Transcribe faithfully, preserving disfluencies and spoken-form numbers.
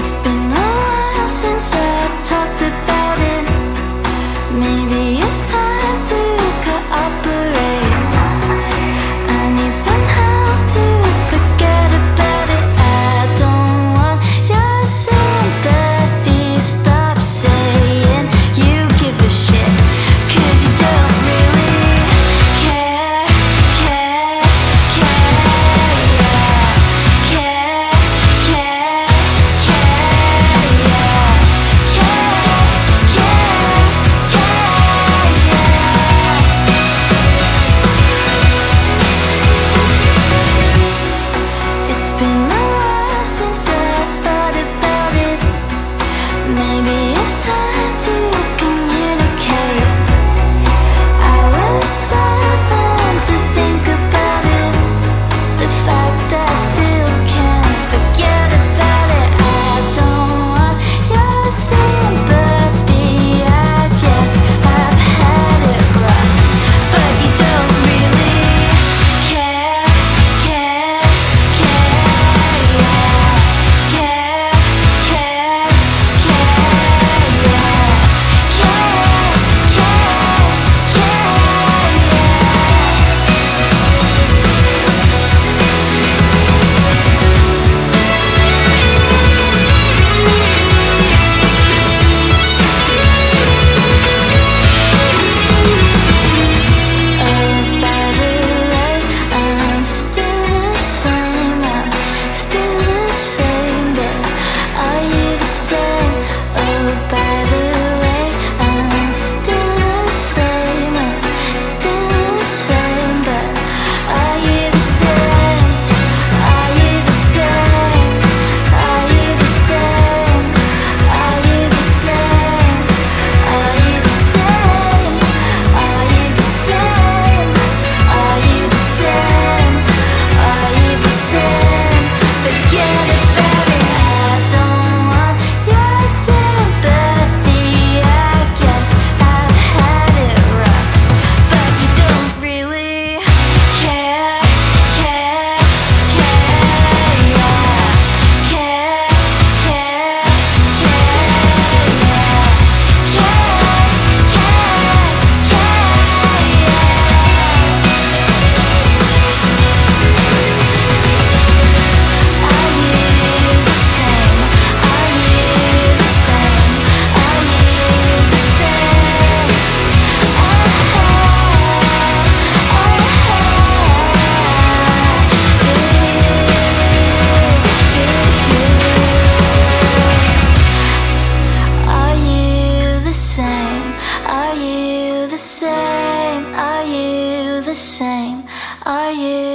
It's been a while since I've talked about it. Maybe it's time to cooperate. I need some help to forget about it. I don't want your sympathy. Stop saying you give a shit, 'cause you don't really care, care, care, yeah. Care, care, care, yeah. Care, care, care, yeah. It's been a while since I thought about it. Maybe it's time to communicate. I was silent to think about it. The fact I still can't forget about it. I don't want your sympathy. I guess I've had it rough, but you don't really care, care, care, yeah. Care, care, care, yeah. Care, care, care, Oh, by the way, I'm still the same. I'm still the same, but are you the same? Oh, by the way, I'm still the same. I'm still the same, but are you the same? Are you the same? Are you the same? Are you the same? Are you the same? Are you the same? Are you the same? Are you the same? Forget about it. I don't want your sympathy. I guess I've had it rough, but you don't really care, care, care, yeah. Care, care, care, yeah. Care, care, care, yeah. Are you the same? Are you the same? Are you the same? Are you the same? Are you the same? Are you the same? Are you